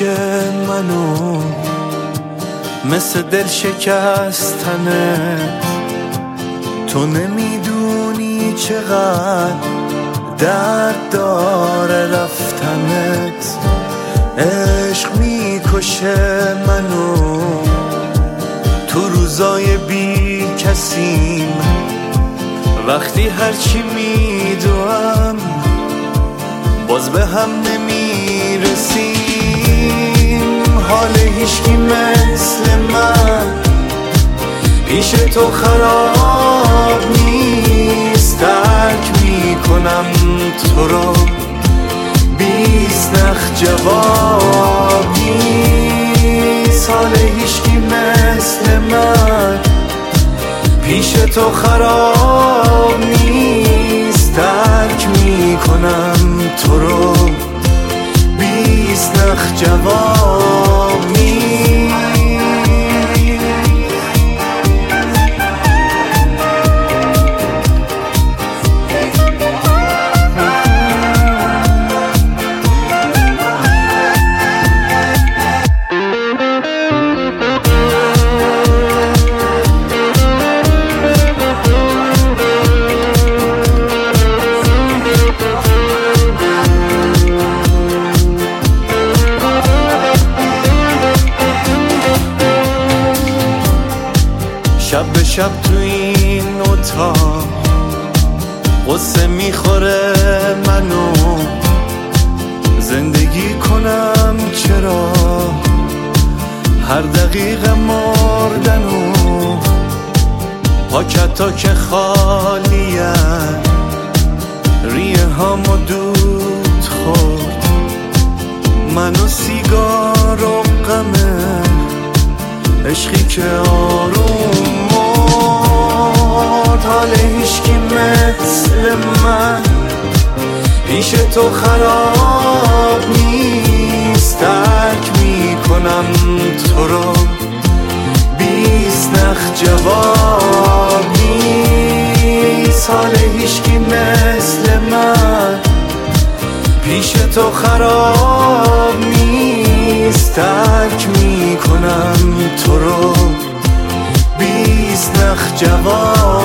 میکشه منو مثل دل شکستنت. تو نمیدونی چقدر درد داره رفتنت. عشق میکشه منو تو روزای بی کسیم، وقتی هرچی میدوام باز به هم نمیرسیم. حال هیچکی مثل من پیش تو خراب نیست. درک میکنم تو رو، بیست نخ جواب نیست. حال هیچکی مثل من پیش تو خراب نیست. درک میکنم تو رو، بیست نخ جواب نیست. شب به شب تو این اتاق قصه میخوره منو. زندگی کنم چرا هر دقیقه مردنو. پاکتا که خالیه ریه هامو دود خورد. منو سیگار و غمه عشقی که آروم مرد. حال هیچکی مثل من پیش تو خراب نیست. درک میکنم تو رو، بیست نخ جواب نیست. حال هیچکی مثل من پیش تو خراب نیست. درک میکنم تو رو، بیست نخ جواب